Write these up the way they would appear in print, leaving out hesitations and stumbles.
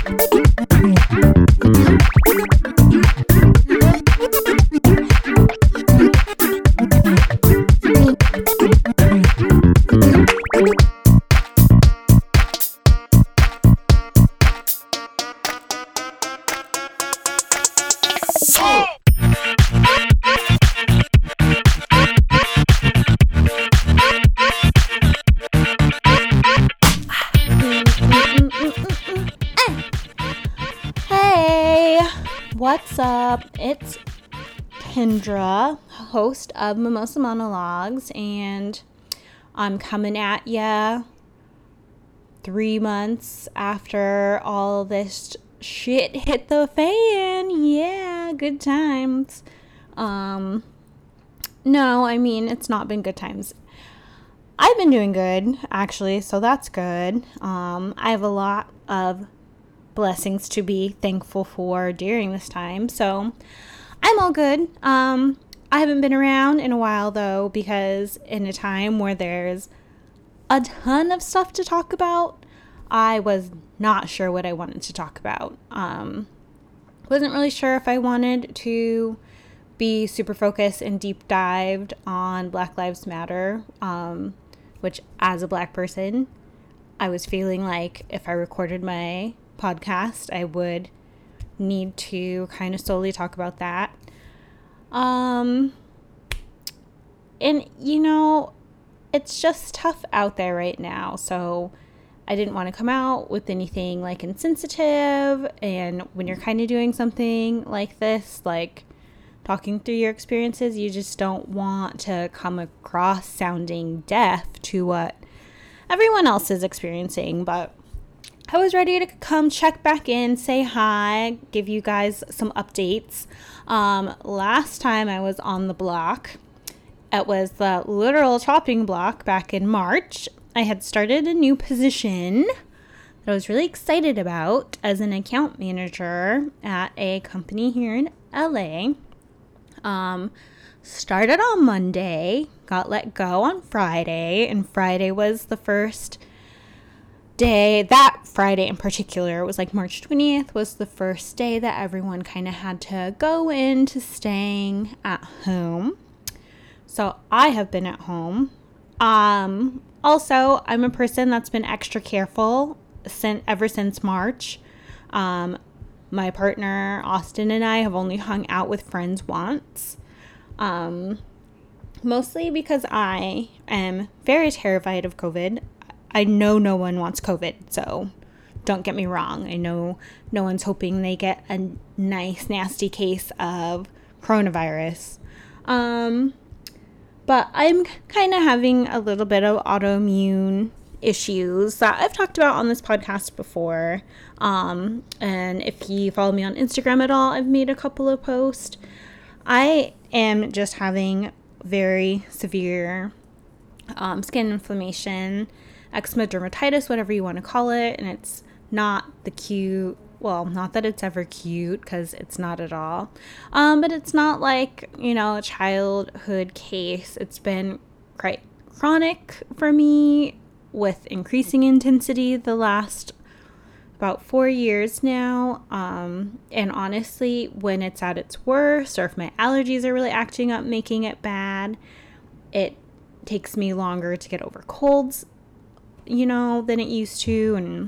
Hey, what's up? It's Kendra, host of Mimosa Monologues, and I'm coming at ya 3 months after all this shit hit the fan. Yeah, good times. No, I mean, it's not been good times. I've been doing good, actually, so that's good. I have a lot of blessings to be thankful for during this time, so I'm all good. I haven't been around in a while, though, because in a time where there's a ton of stuff to talk about, I was not sure what I wanted to talk about. Wasn't really sure if I wanted to be super focused and deep dived on Black Lives Matter, which as a Black person, I was feeling like if I recorded my podcast, I would need to kind of solely talk about that. And you know, it's just tough out there right now, so I didn't want to come out with anything like insensitive. And when you're kind of doing something like this, like talking through your experiences, you just don't want to come across sounding deaf to what everyone else is experiencing. But I was ready to come check back in, say hi, give you guys some updates. Last time I was on the block, it was the literal chopping block back in March. I had started a new position that I was really excited about as an account manager at a company here in LA. Started on Monday, got let go on Friday, and Friday was the first day. That Friday in particular, it was like March 20th, was the first day that everyone kind of had to go into staying at home. So I have been at home. Also, I'm a person that's been extra careful ever since March. My partner, Austin, and I have only hung out with friends once. Mostly because I am very terrified of COVID. I know no one wants COVID, so don't get me wrong. I know no one's hoping they get a nice, nasty case of coronavirus. But I'm kind of having a little bit of autoimmune issues that I've talked about on this podcast before. And if you follow me on Instagram at all, I've made a couple of posts. I am just having very severe skin inflammation, eczema, dermatitis, whatever you want to call it. And it's not the cute, well, not that it's ever cute, because it's not at all. But it's not like, a childhood case. It's been quite chronic for me with increasing intensity the last about 4 years now. And honestly, when it's at its worst, or if my allergies are really acting up, making it bad, it takes me longer to get over colds, than it used to. And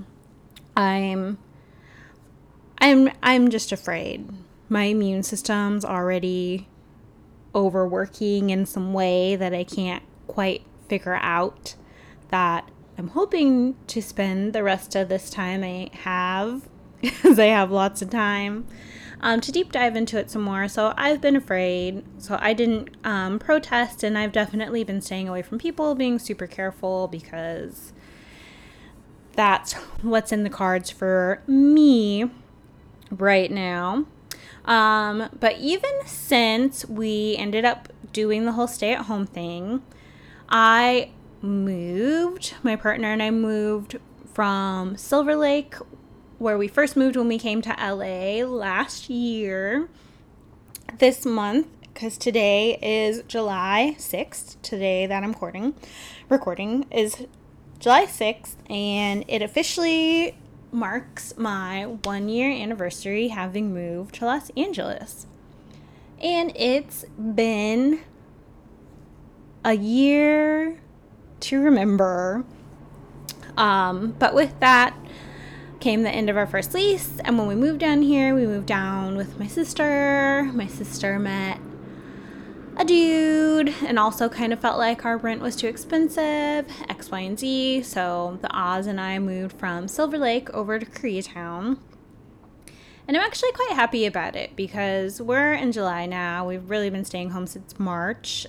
I'm just afraid. My immune system's already overworking in some way that I can't quite figure out, that I'm hoping to spend the rest of this time I have, because I have lots of time, to deep dive into it some more. So I've been afraid. So I didn't protest, and I've definitely been staying away from people, being super careful, because that's what's in the cards for me right now. But even since we ended up doing the whole stay-at-home thing, my partner and I moved from Silver Lake, where we first moved when we came to LA last year, this month, because today is July 6th. Today that I'm recording is July 6th, and it officially marks my 1 year anniversary having moved to Los Angeles. And it's been a year to remember. But with that came the end of our first lease. And when we moved down here, we moved down with my sister. My sister met a dude and also kind of felt like our rent was too expensive, X, Y, and Z. So the Oz and I moved from Silver Lake over to Koreatown. And I'm actually quite happy about it because we're in July now. We've really been staying home since March.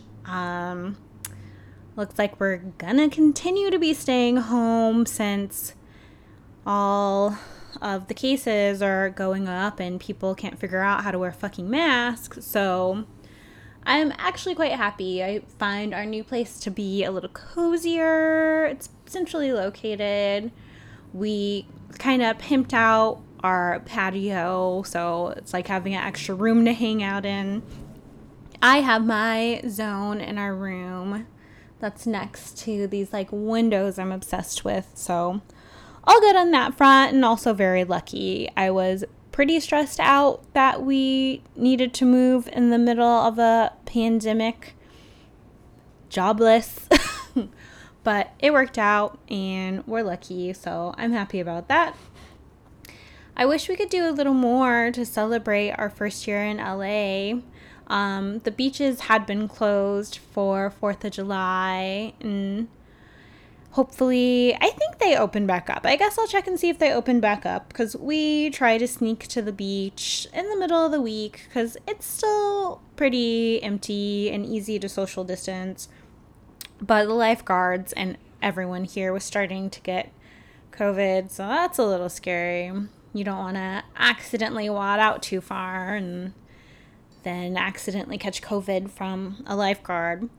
Looks like we're gonna continue to be staying home since all of the cases are going up and people can't figure out how to wear fucking masks. So I'm actually quite happy. I find our new place to be a little cozier. It's centrally located. We kind of pimped out our patio, so it's like having an extra room to hang out in. I have my zone in our room that's next to these like windows I'm obsessed with. So all good on that front, and also very lucky. I was pretty stressed out that we needed to move in the middle of a pandemic, jobless, but it worked out and we're lucky, so I'm happy about that. I wish we could do a little more to celebrate our first year in LA. The beaches had been closed for 4th of July, and hopefully, I think they opened back up. I guess I'll check and see if they opened back up, because we try to sneak to the beach in the middle of the week because it's still pretty empty and easy to social distance. But the lifeguards and everyone here was starting to get COVID, so that's a little scary. You don't want to accidentally wad out too far and then accidentally catch COVID from a lifeguard.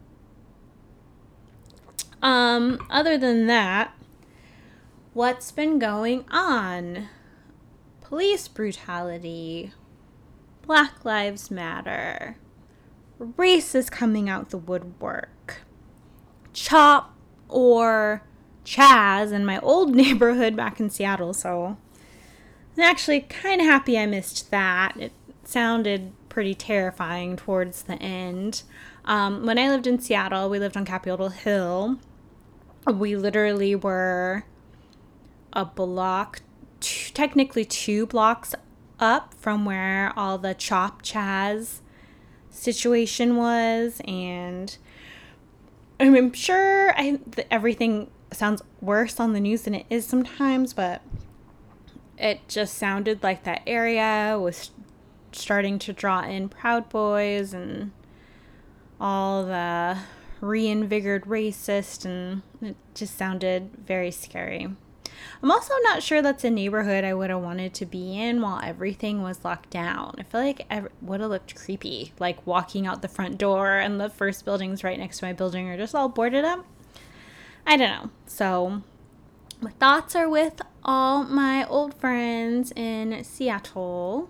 Other than that, what's been going on? Police brutality, Black Lives Matter, race is coming out the woodwork, CHOP or Chaz in my old neighborhood back in Seattle, so I'm actually kind of happy I missed that. It sounded pretty terrifying towards the end. When I lived in Seattle, we lived on Capitol Hill. We literally were a block, technically 2 blocks up from where all the CHOP Chaz situation was, and I'm sure everything sounds worse on the news than it is sometimes, but it just sounded like that area was starting to draw in Proud Boys and all the reinvigorated racist, and it just sounded very scary. I'm also not sure that's a neighborhood I would have wanted to be in while everything was locked down. I feel like it would have looked creepy, like walking out the front door and the first buildings right next to my building are just all boarded up. I don't know. So my thoughts are with all my old friends in Seattle.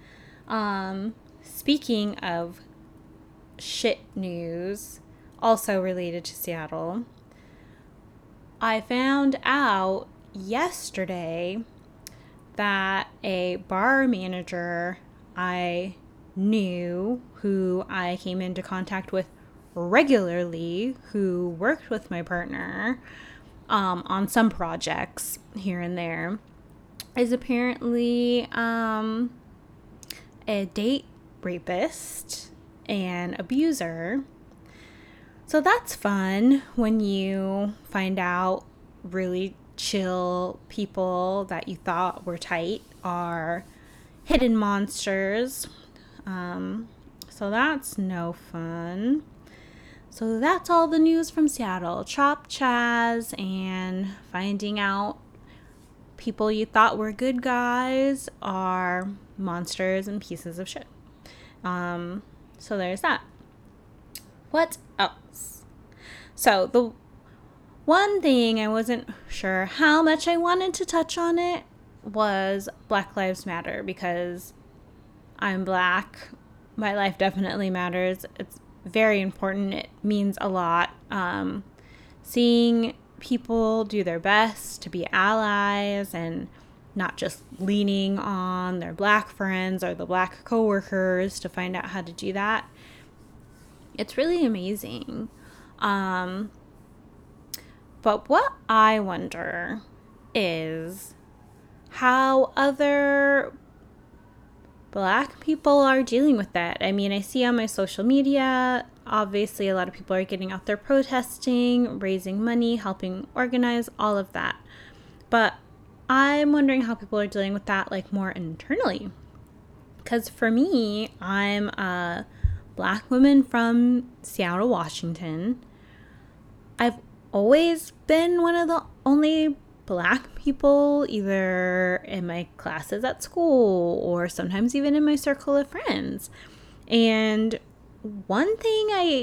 Speaking of shit news, also related to Seattle, I found out yesterday that a bar manager I knew, who I came into contact with regularly, who worked with my partner on some projects here and there, is apparently a date rapist and abuser. So that's fun when you find out really chill people that you thought were tight are hidden monsters. So that's no fun. So that's all the news from Seattle. CHOP Chaz and finding out people you thought were good guys are monsters and pieces of shit. So there's that. What else? So the one thing I wasn't sure how much I wanted to touch on it was Black Lives Matter, because I'm Black. My life definitely matters. It's very important. It means a lot. Seeing people do their best to be allies and not just leaning on their black friends or the black coworkers to find out how to do that. It's really amazing. But what I wonder is how other black people are dealing with that. I mean, I see on my social media, obviously a lot of people are getting out there protesting, raising money, helping organize, all of that. But I'm wondering how people are dealing with that, like, more internally. Because for me, I'm a black woman from Seattle, Washington. I've always been one of the only black people either in my classes at school or sometimes even in my circle of friends. And one thing I,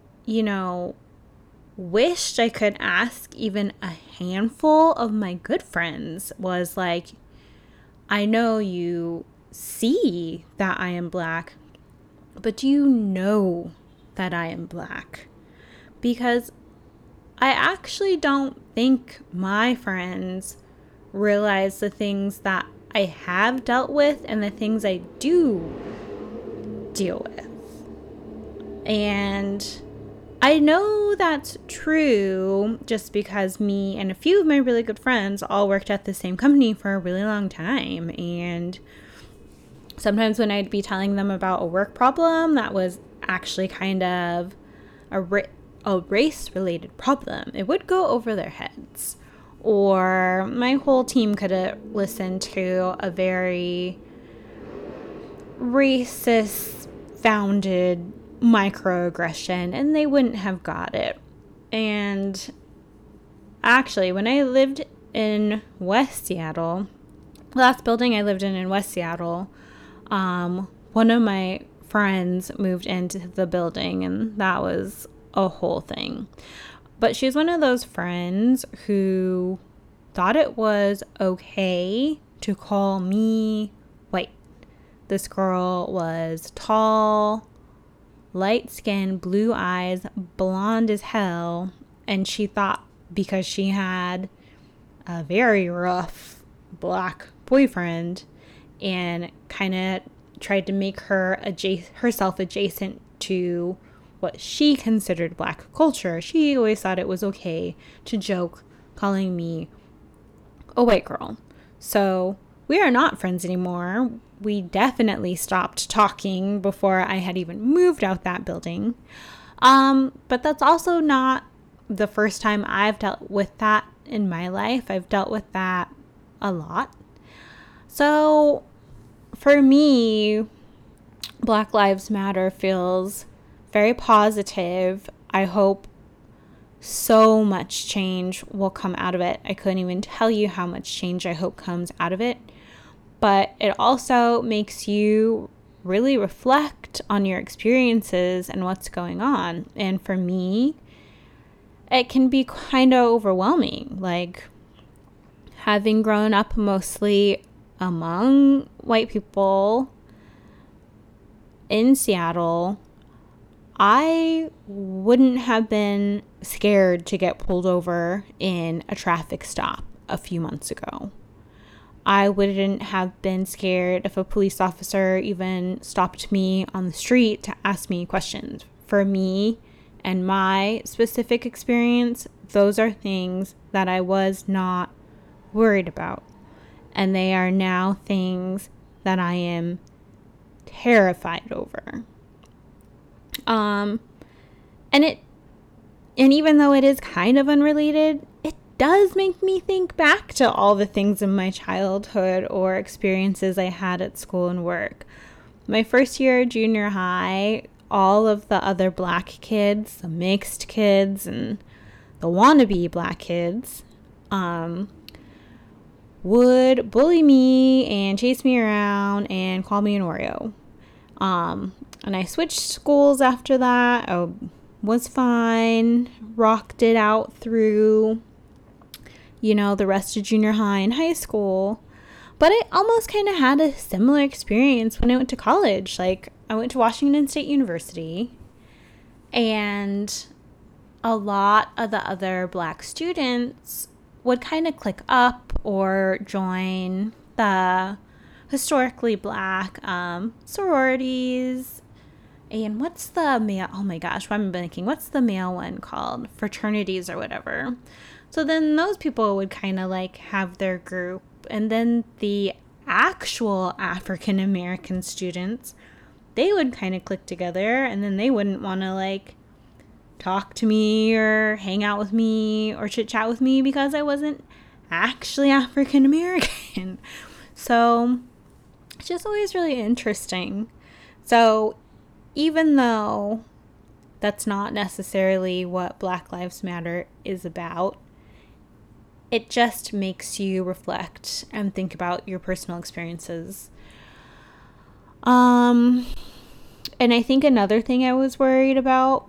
wished I could ask even a handful of my good friends was like, I know you see that I am black, but do you know that I am black? Because I actually don't think my friends realize the things that I have dealt with and the things I do deal with. And I know that's true just because me and a few of my really good friends all worked at the same company for a really long time. And sometimes when I'd be telling them about a work problem that was actually kind of a race-related problem, it would go over their heads. Or my whole team could have listened to a very racist-founded microaggression and they wouldn't have got it. And actually, when I lived in West Seattle, the last building I lived in West Seattle, one of my friends moved into the building, and that was a whole thing. But she's one of those friends who thought it was okay to call me white. This girl was tall, light-skinned, blue eyes, blonde as hell, and she thought because she had a very rough black boyfriend and kind of tried to make her herself adjacent to what she considered black culture, she always thought it was okay to joke calling me a white girl. So we are not friends anymore. We definitely stopped talking before I had even moved out that building. But that's also not the first time I've dealt with that in my life. I've dealt with that a lot. So for me, Black Lives Matter feels very positive. I hope so much change will come out of it. I couldn't even tell you how much change I hope comes out of it. But it also makes you really reflect on your experiences and what's going on. And for me, it can be kind of overwhelming. Like, having grown up mostly among white people in Seattle, I wouldn't have been scared to get pulled over in a traffic stop a few months ago. I wouldn't have been scared if a police officer even stopped me on the street to ask me questions. For me and my specific experience, those are things that I was not worried about. And they are now things that I am terrified over. And even though it is kind of unrelated, it does make me think back to all the things in my childhood or experiences I had at school and work. My first year of junior high, all of the other black kids, the mixed kids, and the wannabe black kids, would bully me and chase me around and call me an Oreo. And I switched schools after that. I was fine, rocked it out through, the rest of junior high and high school. But I almost kind of had a similar experience when I went to college. Like, I went to Washington State University, and a lot of the other black students would kind of click up or join the historically black sororities. And what's the male? Oh my gosh, I'm blanking. What's the male one called? Fraternities or whatever. So then those people would kind of like have their group. And then the actual African American students, they would kind of click together, and then they wouldn't want to like talk to me or hang out with me or chit chat with me because I wasn't actually African American. So it's just always really interesting. So even though that's not necessarily what Black Lives Matter is about, it just makes you reflect and think about your personal experiences. And I think another thing I was worried about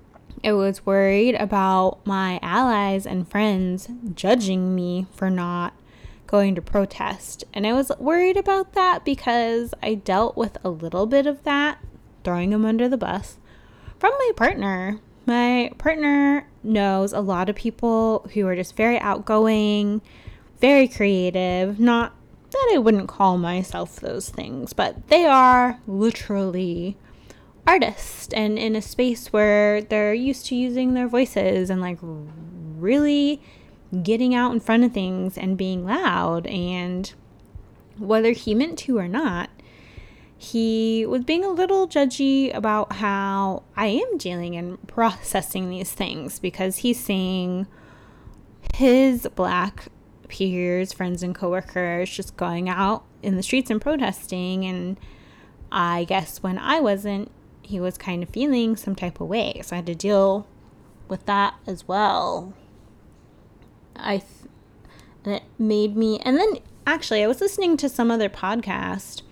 my allies and friends judging me for not going to protest. And I was worried about that because I dealt with a little bit of that, throwing them under the bus, from my partner. My partner knows a lot of people who are just very outgoing, very creative. Not that I wouldn't call myself those things, but they are literally artists and in a space where they're used to using their voices and like really getting out in front of things and being loud. And whether he meant to or not, he was being a little judgy about how I am dealing and processing these things, because he's seeing his black peers, friends, and coworkers just going out in the streets and protesting. And I guess when I wasn't, he was kind of feeling some type of way. So I had to deal with that as well. And it made me, and then actually I was listening to some other podcast.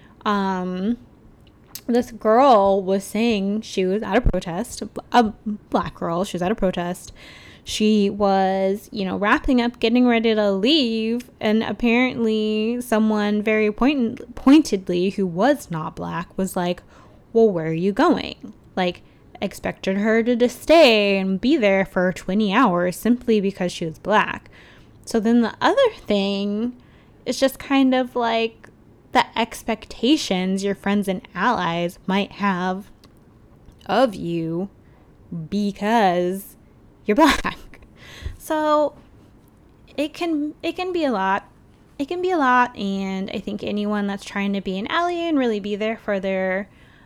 This girl was saying she was at a protest, a black girl, she was at a protest. She was, wrapping up, getting ready to leave, and apparently someone very pointedly who was not black was like, well, where are you going? Like, expected her to just stay and be there for 20 hours simply because she was black. So then the other thing is just kind of like the expectations your friends and allies might have of you because you're black. So it can be a lot. It can be a lot, and I think anyone that's trying to be an ally and really be there for their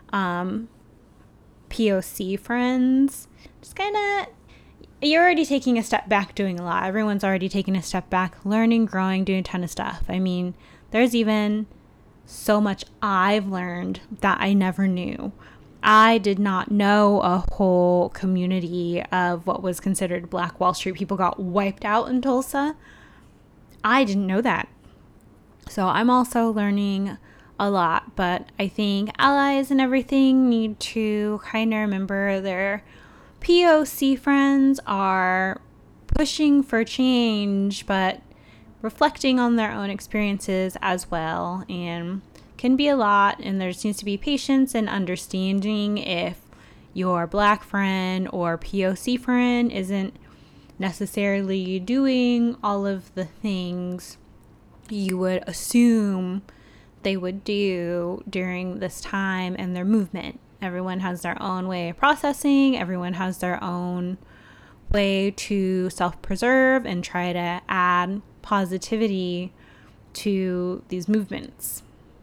POC friends, just kind of, you're already taking a step back doing a lot. Everyone's already taking a step back, learning, growing, doing a ton of stuff. I mean, there's even so much I've learned that I never knew. I did not know a whole community of what was considered Black Wall Street people got wiped out in Tulsa. I didn't know that. So I'm also learning a lot, but I think allies and everything need to kind of remember their POC friends are pushing for change, but reflecting on their own experiences as well, and can be a lot. And there needs to be patience and understanding if your black friend or POC friend isn't necessarily doing all of the things you would assume they would do during this time and their movement. Everyone has their own way of processing. Everyone has their own way to self-preserve and try to add positivity to these movements.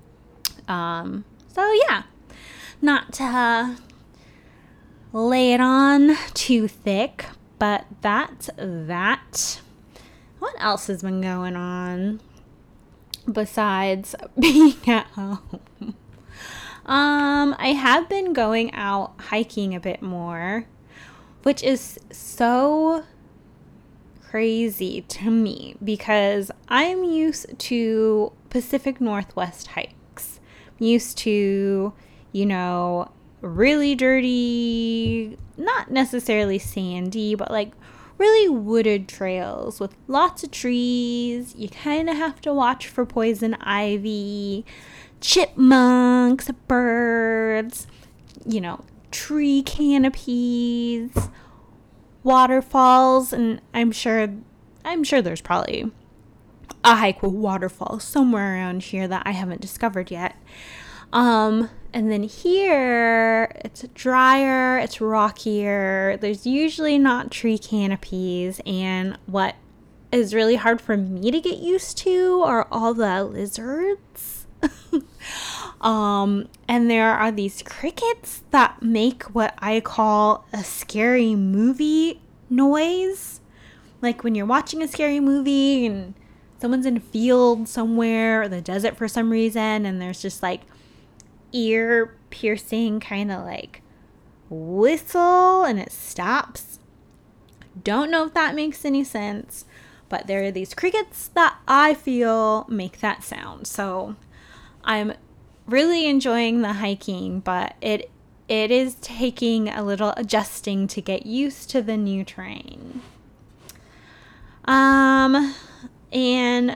So yeah, not to lay it on too thick, but that's that. What else has been going on besides being at home? I have been going out hiking a bit more, which is so crazy to me because I'm used to Pacific Northwest hikes. I'm used to, really dirty, not necessarily sandy, but like really wooded trails with lots of trees. You kind of have to watch for poison ivy, chipmunks, birds, tree canopies, waterfalls, and I'm sure I'm sure there's probably a hike with waterfall somewhere around here that I haven't discovered yet. And then here, it's drier, it's rockier. There's usually not tree canopies. And what is really hard for me to get used to are all the lizards. And there are these crickets that make what I call a scary movie noise. Like when you're watching a scary movie and someone's in a field somewhere or the desert for some reason, and there's just like ear piercing kind of like whistle and it stops. Don't know if that makes any sense, but there are these crickets that I feel make that sound. So I'm really enjoying the hiking, but it is taking a little adjusting to get used to the new terrain. And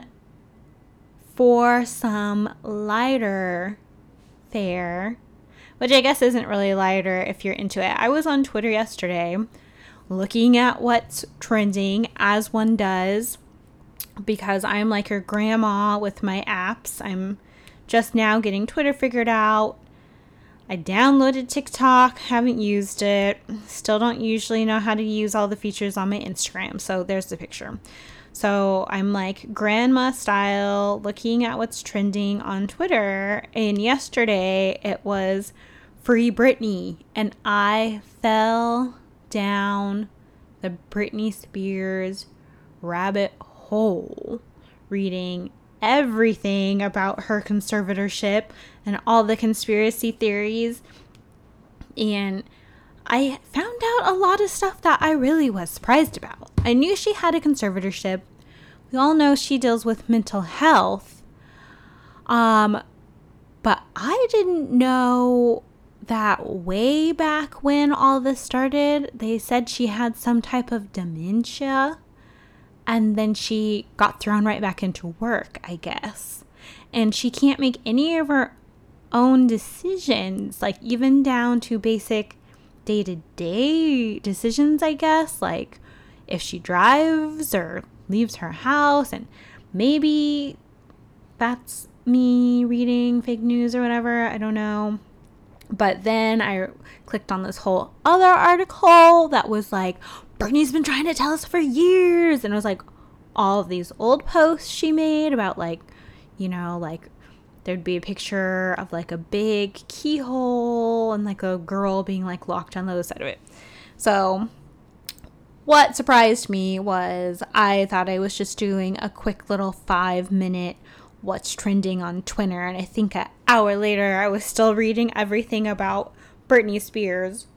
for some lighter fare, which I guess isn't really lighter if you're into it, I was on Twitter yesterday looking at what's trending, as one does, because I'm like your grandma with my apps. I'm just now getting Twitter figured out. I downloaded TikTok, haven't used it, still don't usually know how to use all the features on my Instagram. So there's the picture. So I'm like grandma style looking at what's trending on Twitter. And yesterday it was Free Britney. And I fell down the Britney Spears rabbit hole reading everything about her conservatorship and all the conspiracy theories. And I found out a lot of stuff that I really was surprised about. I knew she had a conservatorship. We all know she deals with mental health. But I didn't know that way back when all this started, they said she had some type of dementia. And then she got thrown right back into work, I guess. And she can't make any of her own decisions, like even down to basic day-to-day decisions, I guess. Like if she drives or leaves her house. And maybe that's me reading fake news or whatever. I don't know. But then I clicked on this whole other article that was like, Britney's been trying to tell us for years. And it was like all of these old posts she made about like, you know, like there'd be a picture of like a big keyhole and like a girl being like locked on the other side of it. So what surprised me was I thought I was just doing a quick little 5-minute what's trending on Twitter. And I think an hour later, I was still reading everything about Britney Spears.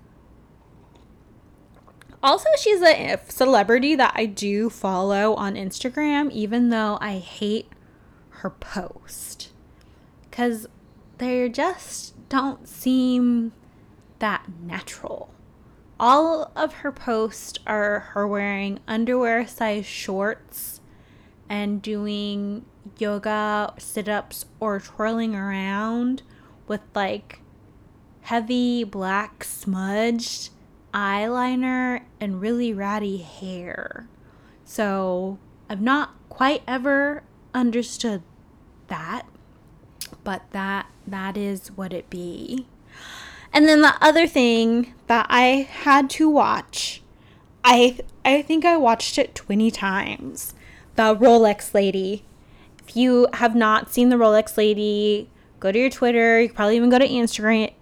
Also, she's a celebrity that I do follow on Instagram, even though I hate her post. Because they just don't seem that natural. All of her posts are her wearing underwear-sized shorts and doing yoga, sit-ups, or twirling around with like heavy black smudged eyeliner and really ratty hair. So I've not quite ever understood that, but that is what it be. And then the other thing that I had to watch, I think I watched it 20 times. The Rolex lady. If you have not seen the Rolex lady, go to your Twitter. You can probably even go to Instagram.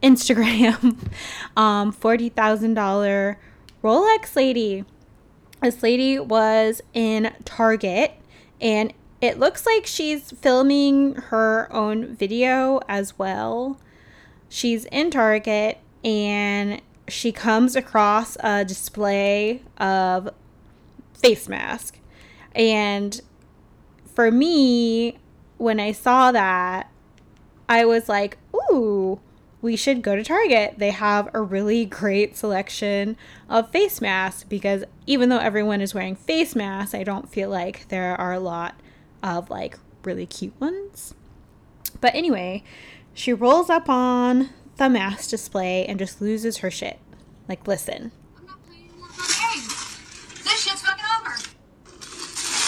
$40,000 Rolex lady. This lady was in Target, and it looks like she's filming her own video as well. She's in Target, and she comes across a display of face mask. And for me, when I saw that, I was like, ooh, we should go to Target. They have a really great selection of face masks, because even though everyone is wearing face masks, I don't feel like there are a lot of like really cute ones. But anyway, she rolls up on the mask display and just loses her shit. Like, listen. I'm not playing more fun games. This shit's fucking over.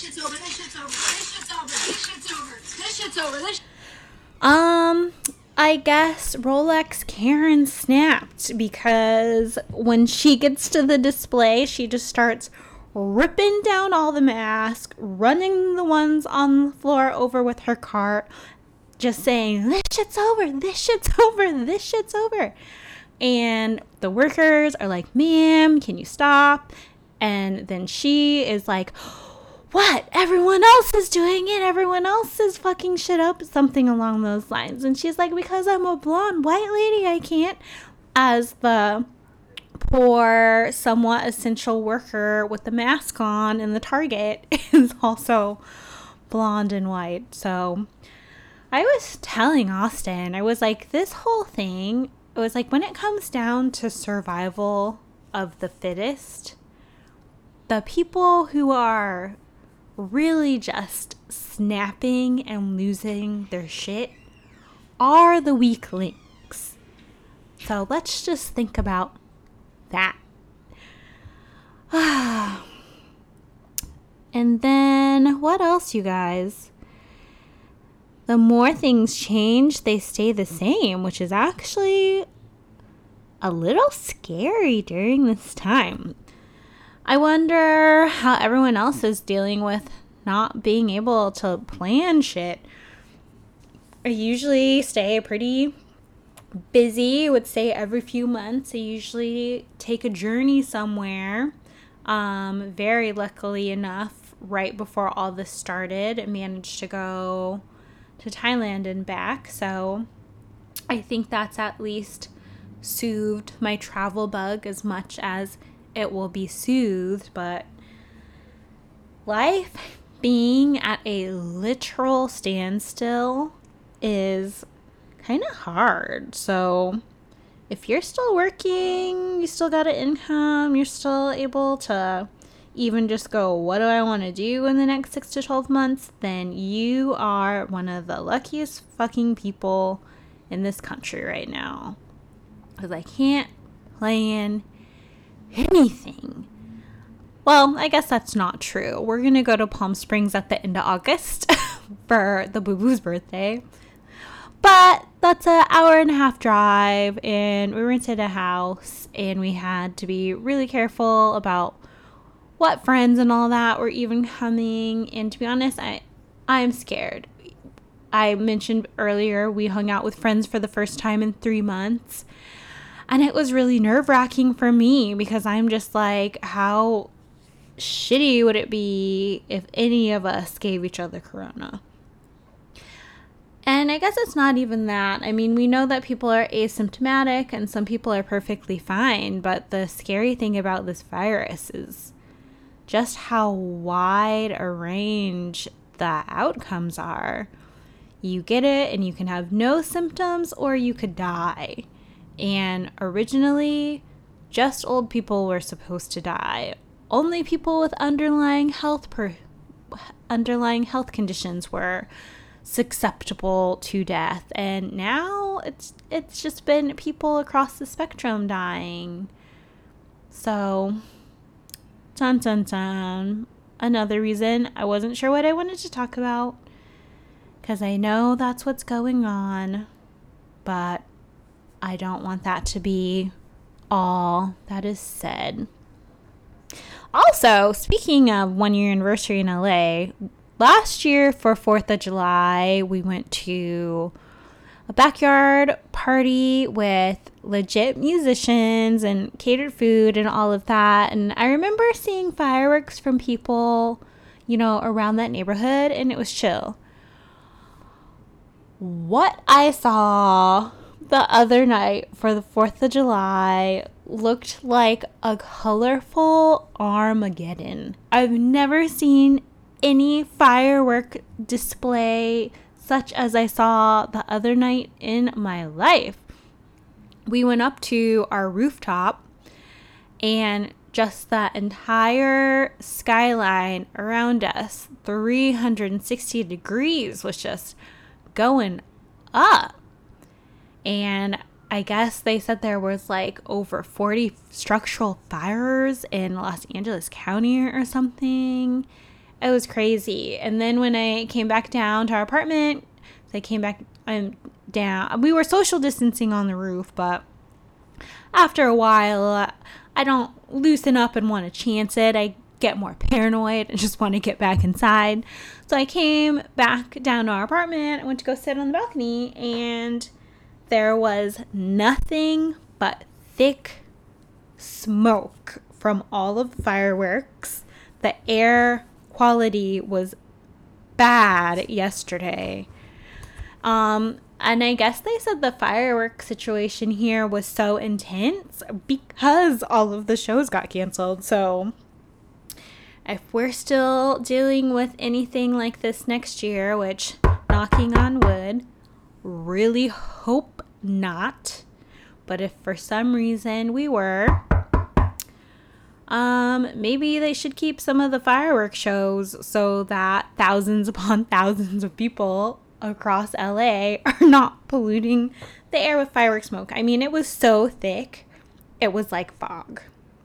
I guess Rolex Karen snapped because when she gets to the display, she just starts ripping down all the masks, running the ones on the floor over with her cart, just saying, this shit's over, this shit's over, this shit's over. And the workers are like, ma'am, can you stop? And then she is like, what? Everyone else is doing it. Everyone else is fucking shit up. Something along those lines. And she's like, because I'm a blonde white lady, I can't. As the poor, somewhat essential worker with the mask on in the Target is also blonde and white. So I was telling Austin, I was like, this whole thing, it was like when it comes down to survival of the fittest, the people who are really just snapping and losing their shit are the weak links. So let's just think about that. And then what else, you guys? The more things change, they stay the same, which is actually a little scary during this time. I wonder how everyone else is dealing with not being able to plan shit. I usually stay pretty busy. I would say every few months I usually take a journey somewhere. Very luckily enough, right before all this started, I managed to go to Thailand and back. So I think that's at least soothed my travel bug as much as it will be soothed. But life being at a literal standstill is kind of hard. So if you're still working, you still got an income, you're still able to even just go, what do I want to do in the next 6 to 12 months? Then you are one of the luckiest fucking people in this country right now. Because I can't plan anything. Well, I guess that's not true. We're going to go to Palm Springs at the end of August for the boo-boo's birthday. But that's an hour-and-a-half drive, and we rented a house, and we had to be really careful about what friends and all that were even coming. And to be honest, I'm scared. I mentioned earlier we hung out with friends for the first time in 3 months, and it was really nerve-wracking for me because I'm just like, how shitty would it be if any of us gave each other corona? And I guess it's not even that. I mean, we know that people are asymptomatic and some people are perfectly fine, but the scary thing about this virus is just how wide a range the outcomes are. You get it and you can have no symptoms or you could die. And originally, just old people were supposed to die. Only people with underlying health conditions were susceptible to death. And now it's just been people across the spectrum dying. So, dun dun dun. Another reason I wasn't sure what I wanted to talk about, because I know that's what's going on, but I don't want that to be all that is said. Also, speaking of 1 year anniversary in LA, last year for 4th of July, we went to a backyard party with legit musicians and catered food and all of that. And I remember seeing fireworks from people, around that neighborhood, and it was chill. What I saw the other night for the 4th of July looked like a colorful Armageddon. I've never seen any firework display such as I saw the other night in my life. We went up to our rooftop, and just that entire skyline around us, 360 degrees, was just going up. And I guess they said there was like over 40 structural fires in Los Angeles County or something. It was crazy. And then when I came back down to our apartment, I came back down. We were social distancing on the roof, but after a while, I don't loosen up and want to chance it. I get more paranoid and just want to get back inside. So I came back down to our apartment. I went to go sit on the balcony, and there was nothing but thick smoke from all of the fireworks. The air quality was bad yesterday. And I guess they said the fireworks situation here was so intense because all of the shows got canceled. So if we're still dealing with anything like this next year, which, knocking on wood, really hope not. But if for some reason we were, maybe they should keep some of the fireworks shows so that thousands upon thousands of people across LA are not polluting the air with fireworks smoke. I mean, it was so thick, it was like fog.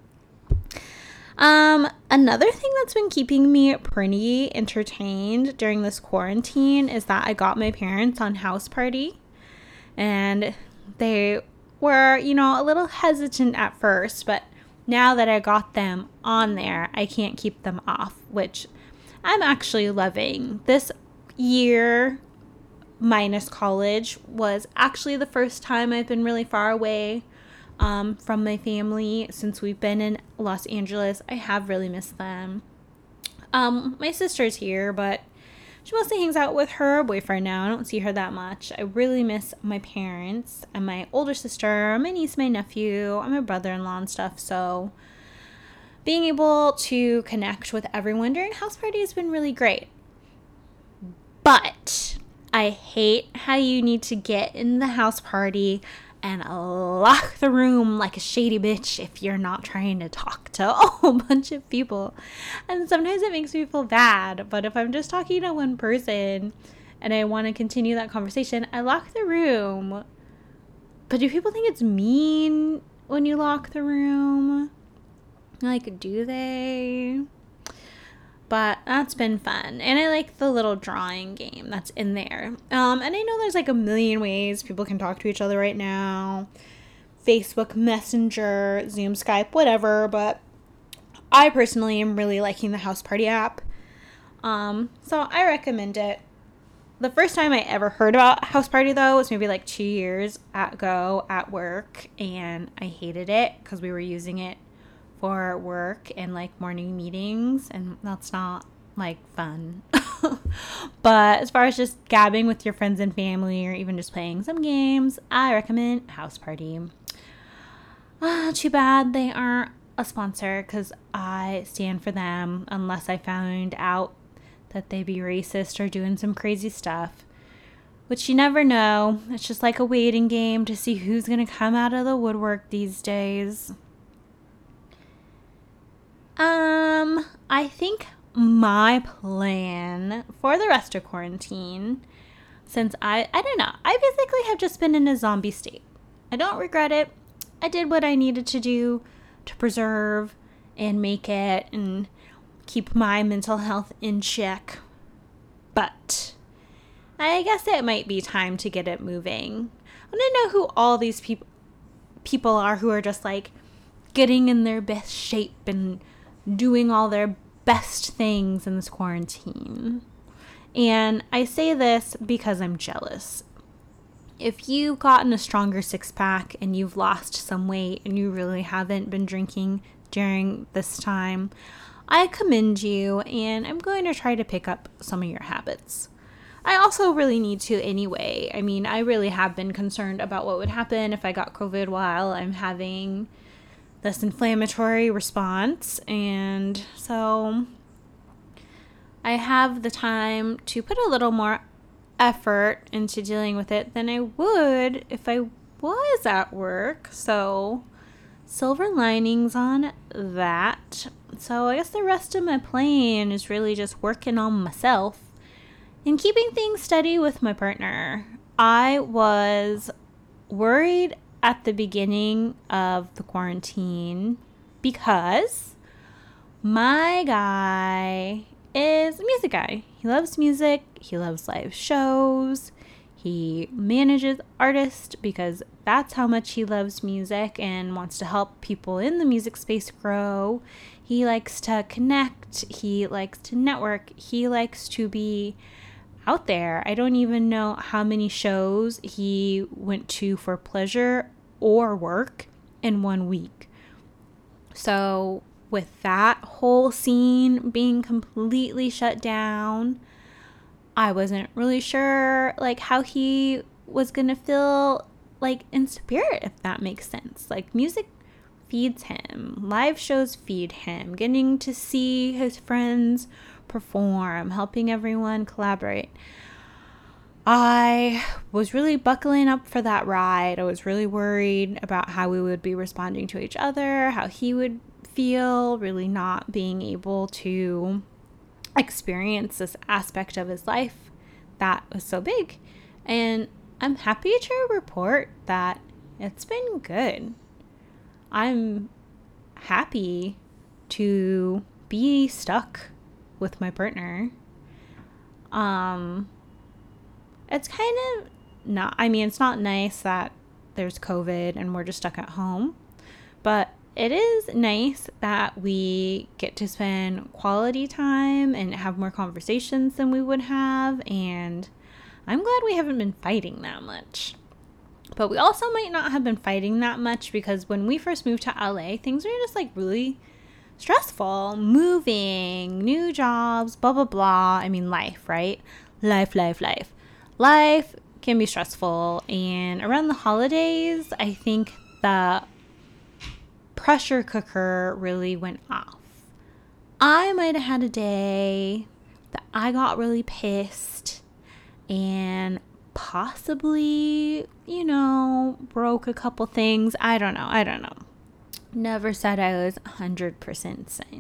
Another thing that's been keeping me pretty entertained during this quarantine is that I got my parents on house party, and they were, a little hesitant at first, but now that I got them on there, I can't keep them off, which I'm actually loving. This year minus college was actually the first time I've been really far away from my family since we've been in Los Angeles. I have really missed them. My sister's here, but she mostly hangs out with her boyfriend now. I don't see her that much. I really miss my parents and my older sister, my niece, my nephew, and my brother-in-law and stuff. So being able to connect with everyone during house party has been really great. But I hate how you need to get in the house party and lock the room like a shady bitch if you're not trying to talk to a whole bunch of people. And sometimes it makes me feel bad, but if I'm just talking to one person and I want to continue that conversation, I lock the room. But do people think it's mean when you lock the room? Like, do they? But that's been fun. And I like the little drawing game that's in there. And I know there's like a million ways people can talk to each other right now. Facebook Messenger, Zoom, Skype, whatever. But I personally am really liking the House Party app. So I recommend it. The first time I ever heard about House Party, though, was maybe like 2 years ago at work. And I hated it because we were using it for work and like morning meetings, and that's not like fun. But as far as just gabbing with your friends and family or even just playing some games, I recommend House Party. Too bad they aren't a sponsor, because I stand for them unless I found out that they be racist or doing some crazy stuff, which you never know. It's just like a waiting game to see who's gonna come out of the woodwork these days. I think my plan for the rest of quarantine, since I don't know, I basically have just been in a zombie state. I don't regret it. I did what I needed to do to preserve and make it and keep my mental health in check. But I guess it might be time to get it moving. I want to know who all these people are who are just like getting in their best shape and doing all their best things in this quarantine. And I say this because I'm jealous. If you've gotten a stronger six-pack and you've lost some weight and you really haven't been drinking during this time, I commend you, and I'm going to try to pick up some of your habits. I also really need to anyway. I mean, I really have been concerned about what would happen if I got COVID while I'm having this inflammatory response, and so I have the time to put a little more effort into dealing with it than I would if I was at work. So silver linings on that. So I guess the rest of my plan is really just working on myself and keeping things steady with my partner. I was worried at the beginning of the quarantine because my guy is music guy. He loves music. He loves live shows. He manages artists because that's how much he loves music and wants to help people in the music space grow. He likes to connect. He likes to network. He likes to be out there. I don't even know how many shows he went to for pleasure or work in 1 week. So with that whole scene being completely shut down, I wasn't really sure like how he was going to feel like in spirit, if that makes sense. Like music feeds him, live shows feed him, getting to see his friends perform, helping everyone collaborate. I was really buckling up for that ride. I was really worried about how we would be responding to each other, how he would feel, really not being able to experience this aspect of his life that was so big. And I'm happy to report that it's been good. I'm happy to be stuck with my partner. It's kind of not, I mean, it's not nice that there's COVID and we're just stuck at home, but it is nice that we get to spend quality time and have more conversations than we would have. And I'm glad we haven't been fighting that much. But we also might not have been fighting that much because when we first moved to LA, things were just like really stressful. Moving, new jobs, blah, blah, blah. I mean, life, right? Life. Life can be stressful. And around the holidays, I think the pressure cooker really went off. I might have had a day that I got really pissed and possibly, broke a couple things. I don't know. Never said I was 100% sane.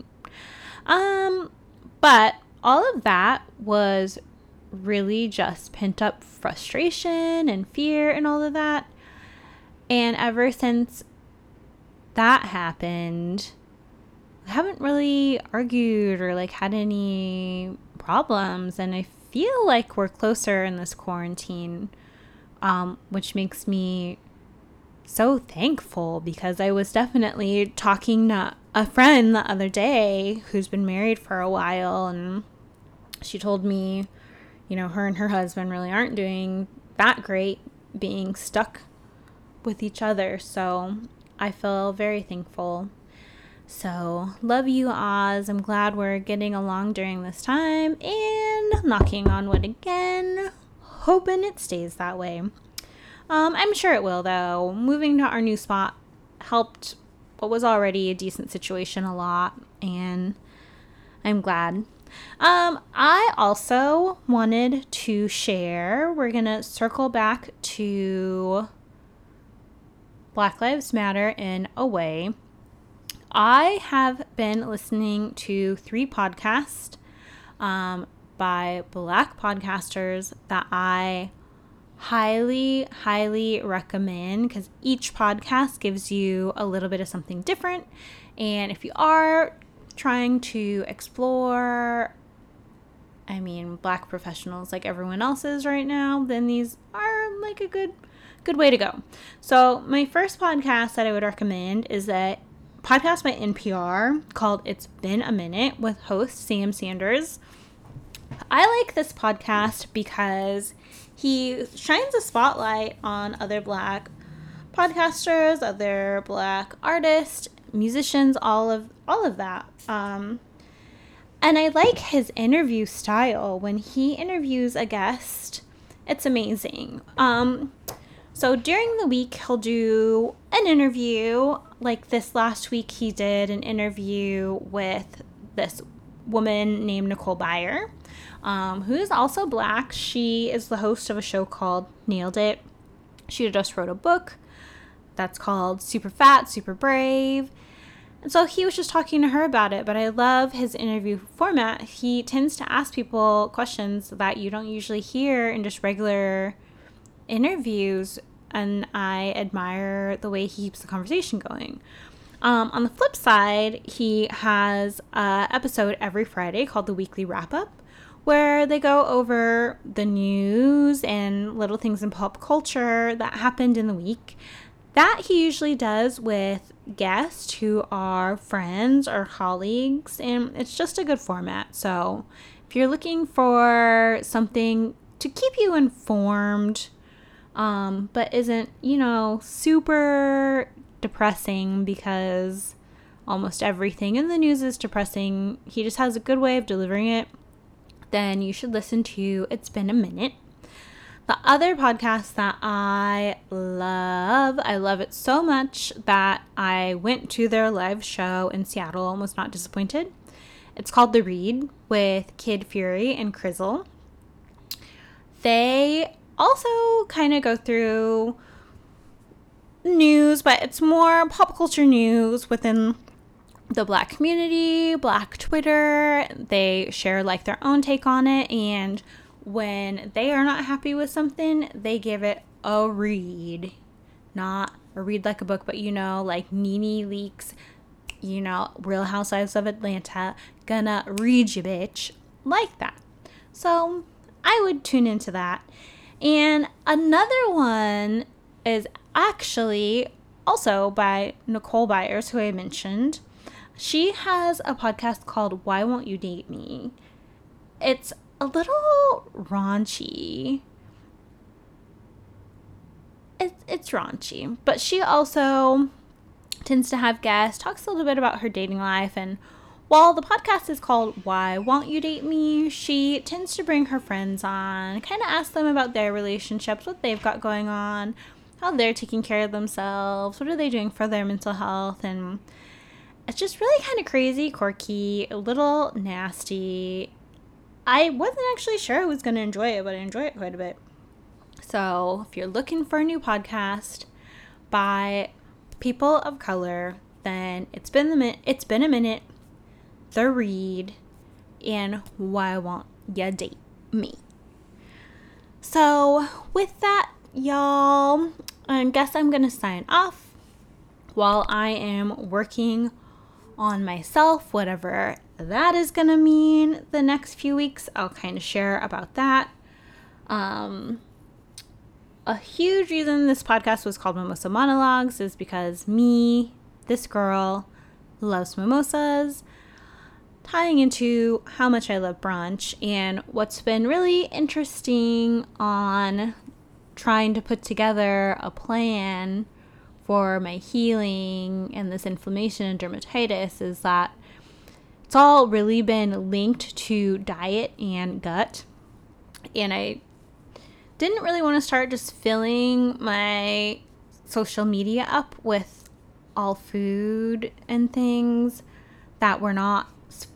But all of that was really just pent up frustration and fear and all of that. And ever since that happened, I haven't really argued or like had any problems. And I feel like we're closer in this quarantine, which makes me so thankful because I was definitely talking to a friend the other day who's been married for a while, and she told me, her and her husband really aren't doing that great being stuck with each other. So I feel very thankful. So love you, Oz. I'm glad we're getting along during this time, and knocking on wood again, hoping it stays that way. I'm sure it will, though. Moving to our new spot helped what was already a decent situation a lot, and I'm glad. I also wanted to share, we're going to circle back to Black Lives Matter in a way. I have been listening to 3 podcasts by Black podcasters that I highly recommend, because each podcast gives you a little bit of something different. And if you are trying to explore, Black professionals like everyone else is right now, then these are like a good way to go. So my first podcast that I would recommend is a podcast by NPR called It's Been a Minute with host Sam Sanders. I like this podcast because he shines a spotlight on other Black podcasters, other Black artists, musicians, all of that. And I like his interview style. When he interviews a guest, it's amazing. So during the week, he'll do an interview. Like this last week, he did an interview with this woman named Nicole Byer, who is also Black. She is the host of a show called Nailed It. She just wrote a book that's called Super Fat, Super Brave. And so he was just talking to her about it, but I love his interview format. He tends to ask people questions that you don't usually hear in just regular interviews, and I admire the way he keeps the conversation going. On the flip side, he has an episode every Friday called The Weekly Wrap-Up, where they go over the news and little things in pop culture that happened in the week. That he usually does with guests who are friends or colleagues, and it's just a good format. So if you're looking for something to keep you informed, but isn't, super depressing, because almost everything in the news is depressing, he just has a good way of delivering it, then you should listen to It's Been a Minute. The other podcast that I love it so much that I went to their live show in Seattle and was not disappointed. It's called The Read with Kid Fury and Krizzle. They also kind of go through news, but it's more pop culture news within the Black community, Black Twitter. They share like their own take on it, and when they are not happy with something, they give it a read. Not a read like a book, but like Nene Leakes, Real Housewives of Atlanta, gonna read you, bitch, like that. So I would tune into that. And another one is actually also by Nicole Byers, who I mentioned. She has a podcast called Why Won't You Date Me? It's a little raunchy. It's raunchy, but she also tends to have guests, talks a little bit about her dating life, and while the podcast is called Why Won't You Date Me, she tends to bring her friends on, kind of ask them about their relationships, what they've got going on, how they're taking care of themselves, what are they doing for their mental health, and it's just really kind of crazy, quirky, a little nasty. I wasn't actually sure I was going to enjoy it, but I enjoy it quite a bit. So if you're looking for a new podcast by people of color, then It's Been a Minute, The Read, and Why Won't Ya Date Me? So with that, y'all, I guess I'm going to sign off while I am working on myself, whatever that is going to mean the next few weeks. I'll kind of share about that. A huge reason this podcast was called Mimosa Monologues is because me, this girl, loves mimosas, tying into how much I love brunch. And what's been really interesting on trying to put together a plan for my healing and this inflammation and dermatitis is that it's all really been linked to diet and gut. And I didn't really want to start just filling my social media up with all food and things that were not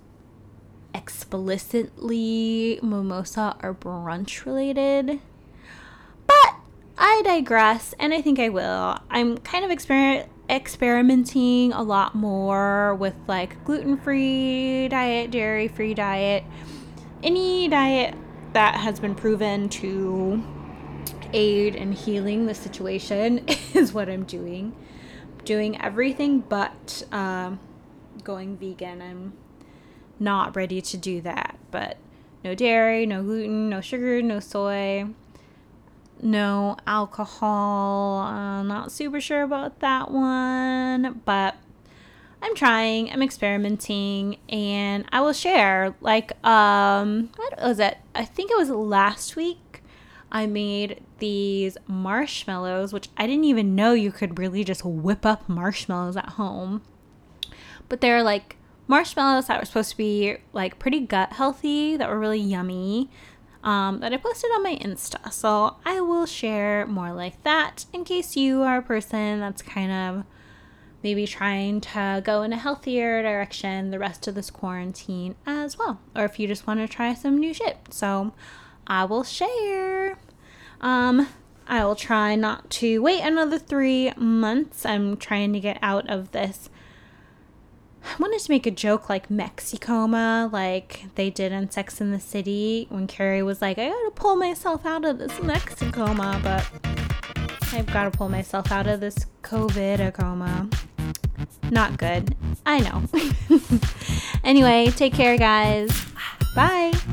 explicitly mimosa or brunch related. But I digress, and I think I will. I'm kind of experimenting a lot more with like gluten-free diet, dairy-free diet, any diet that has been proven to aid in healing the situation is what I'm doing. Doing everything but going vegan. I'm not ready to do that, but no dairy, no gluten, no sugar, no soy, no alcohol. I'm not super sure about that one, but I'm trying, I'm experimenting, and I will share, like, what was it? I think it was last week, I made these marshmallows, which I didn't even know you could really just whip up marshmallows at home, but they're, like, marshmallows that were supposed to be, like, pretty gut healthy, that were really yummy, that I posted on my Insta, so I will share more like that, in case you are a person that's kind of maybe trying to go in a healthier direction the rest of this quarantine as well. Or if you just want to try some new shit. So I will share. I will try not to wait another 3 months. I'm trying to get out of this. I wanted to make a joke like Mexicoma, like they did in Sex and the City when Carrie was like, I gotta pull myself out of this Mexicoma, but I've got to pull myself out of this COVID-coma. Not good. I know. Anyway, take care, guys. Bye.